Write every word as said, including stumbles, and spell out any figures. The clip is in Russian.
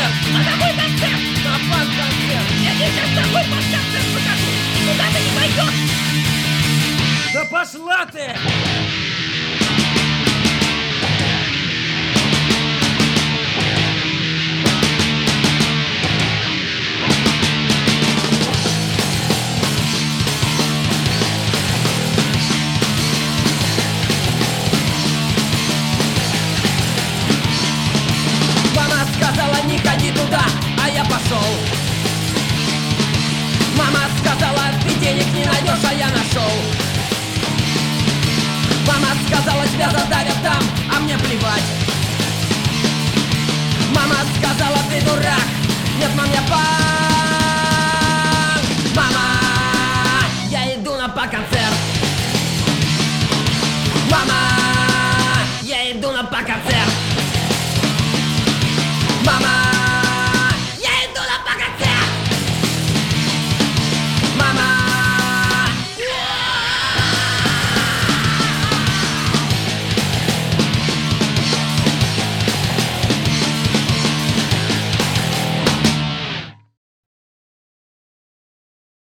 концерт! На какой концерт? На панк-концерт! Я тебе сейчас такой подконцерт покажу! Куда ты не пойдешь? Да пошла ты! Мама сказала, не ходи туда, а я пошел. Мама сказала, ты денег не найдешь, а я нашел. Мама сказала, тебя задавят там, а мне плевать. Мама сказала, ты дурак. Нет, мам, я па.